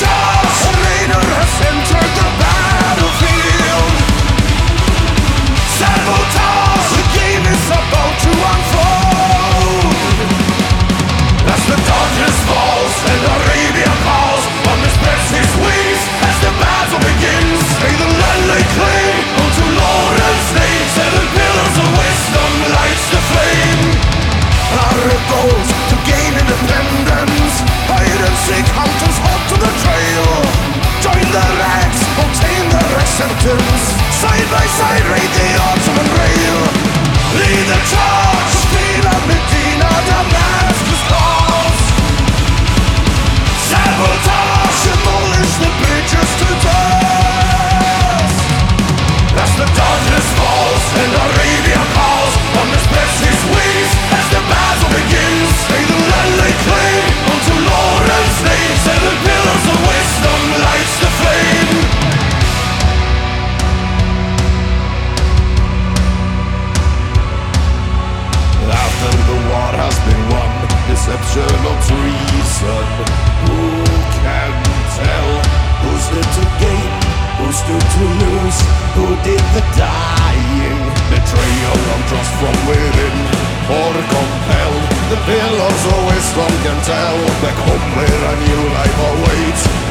charge! A raider has entered the battlefield. Sabotage! The game is about to unfold. As the darkness falls and Arabia calls, Muhammad spreads his wings as the battle begins. May the land lay claim unto Lord and name. 7 pillars of wisdom lights the flame. Our goals to gain independence. Hide and seek hunters hot to the trail. Join the ranks, obtain their acceptance. Side by side raid the Ottoman rail. Lead the charge, Medina, Medina, Damascus calls. Sabotage, demolish the bridges to dust. As the darkness falls and Arabia calls, Muhammad spreads his wings as the battle begins. May the land lay claim unto Lord and name. 7 pillars of wisdom lights the flame. After the war has been won, deception or treason, who can tell? Who stood to gain, who stood to lose, who did the dying? Betrayal or trust from within, or compelled? The pillars of wisdom can tell. Back home where a new life awaits,